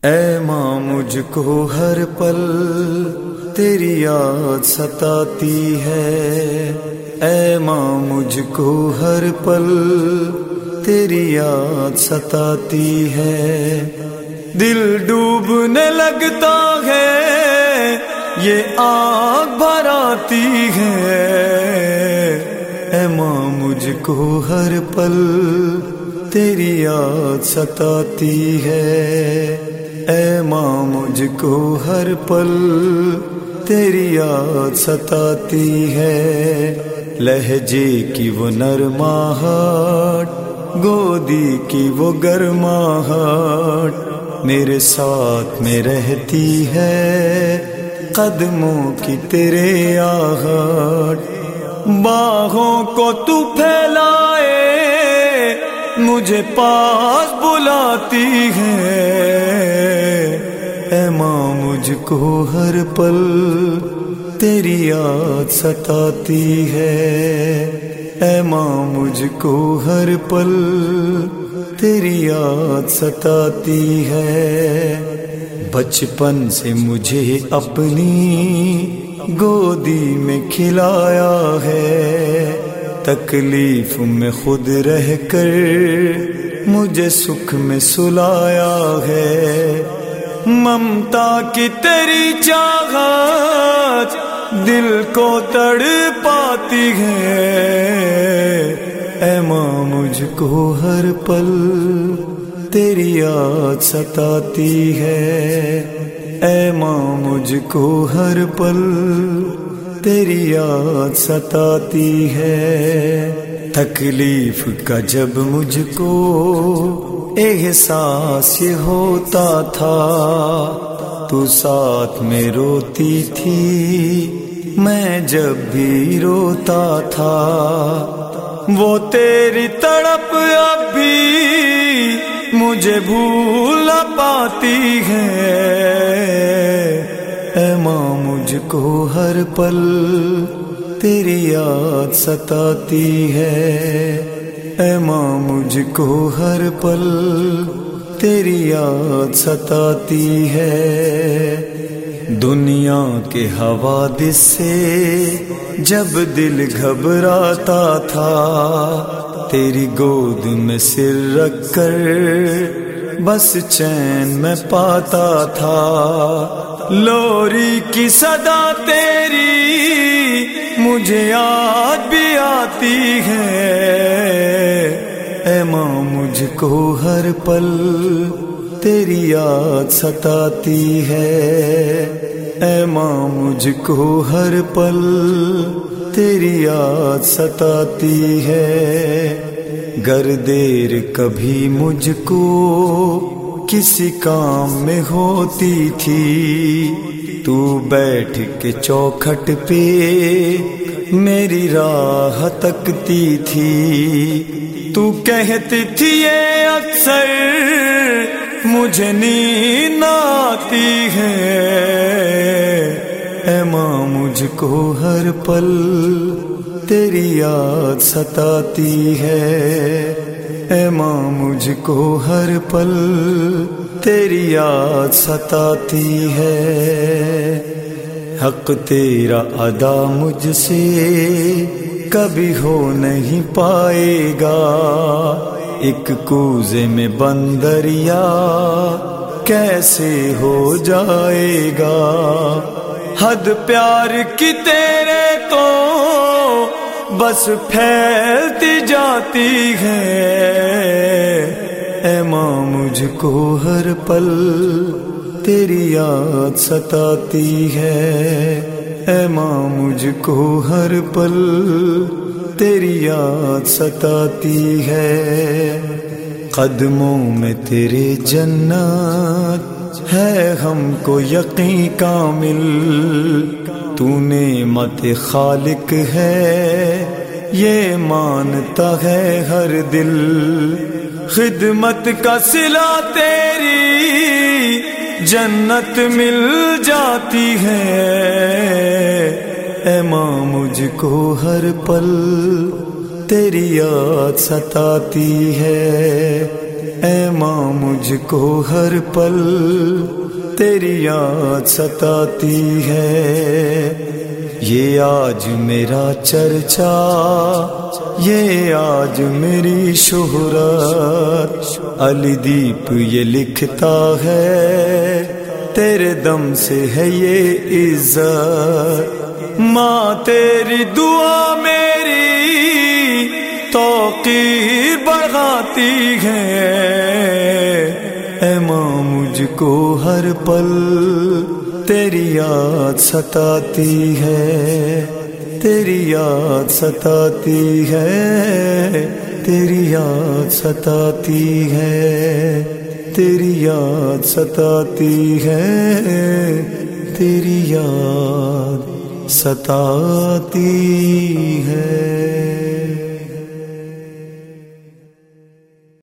اے ماں مجھ کو ہر پل تیری یاد ستاتی ہے، اے ماں مجھ کو ہر پل تیری یاد ستاتی ہے، دل ڈوبنے لگتا ہے یہ آگ بھر آتی ہے، اے ماں مجھ کو ہر پل تیری یاد ستاتی ہے، اے ماں مجھ کو ہر پل تیری یاد ستاتی ہے، لہجے کی وہ نرماہٹ، گودی کی وہ گرماہٹ میرے ساتھ میں رہتی ہے، قدموں کی تیرے آہٹ، باہوں کو تو پھیلائے مجھے پاس بلاتی ہے، اے ماں مجھ کو ہر پل تیری یاد ستاتی ہے، اے ماں مجھ کو ہر پل تیری یاد ستاتی ہے، بچپن سے مجھے اپنی گودی میں کھلایا ہے، تکلیف میں خود رہ کر مجھے سکھ میں سلایا ہے، ممتا کی تیری چاہت دل کو تڑپاتی ہے، اے ماں مجھ کو ہر پل تیری یاد ستاتی ہے، اے ماں مجھ کو ہر پل تیری یاد ستاتی ہے، تکلیف کا جب مجھ کو احساس یہ ہوتا تھا، تو ساتھ میں روتی تھی میں جب بھی روتا تھا، وہ تیری تڑپ اب بھی مجھے بھول نہ پاتی ہے، اے ماں مجھ کو ہر پل تیری یاد ستاتی ہے، اے ماں مجھ کو ہر پل تیری یاد ستاتی ہے، دنیا کے حوادث سے جب دل گھبراتا تھا، تیری گود میں سر رکھ کر بس چین میں پاتا تھا، لوری کی صدا تیری مجھے یاد بھی آتی ہے، اے ماں مجھ کو ہر پل تیری یاد ستاتی ہے، اے ماں مجھ کو ہر پل تیری یاد ستاتی ہے، گر دیر کبھی مجھ کو کسی کام میں ہوتی تھی، تو بیٹھ کے چوکھٹ پہ میری راہ تکتی تھی، تو کہتی تھی یہ اکثر مجھے نیند آتی ہے، اے ماں مجھ کو ہر پل تیری یاد ستاتی ہے، اے ماں مجھ کو ہر پل تیری یاد ستاتی ہے، حق تیرا ادا مجھ سے کبھی ہو نہیں پائے گا، ایک کوزے میں بند دریا کیسے ہو جائے گا، حد پیار کی تیرے تو بس پھیلتی جاتی ہے، اے ماں مجھ کو ہر پل تیری یاد ستاتی ہے، اے ماں مجھ کو ہر پل تیری یاد ستاتی ہے، قدموں میں تیرے جنت ہے ہم کو یقین کامل، تو نعمت خالق ہے یہ مانتا ہے ہر دل، خدمت کا صلہ تیری جنت مل جاتی ہے، اے ماں مجھ کو ہر پل تیری یاد ستاتی ہے، اے ماں مجھ کو ہر پل تیری یاد ستاتی ہے، یہ آج میرا چرچا، یہ آج میری شہرت، علی دیپ یہ لکھتا ہے تیرے دم سے ہے یہ عزت، ماں تیری دعا میری توقیر بڑھاتی ہے، اے ماں مجھ کو ہر پل تیری یاد ستاتی ہے، تیری یاد ستاتی ہے، تیری یاد ستاتی ہے، تیری یاد ستاتی ہے، تیری یاد ستاتی ہے۔